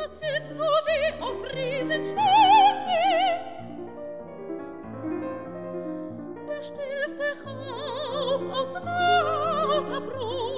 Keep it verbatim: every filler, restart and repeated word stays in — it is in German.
zieht so wie auf Riesenstein. Der stillste Rauch aus lauter Brot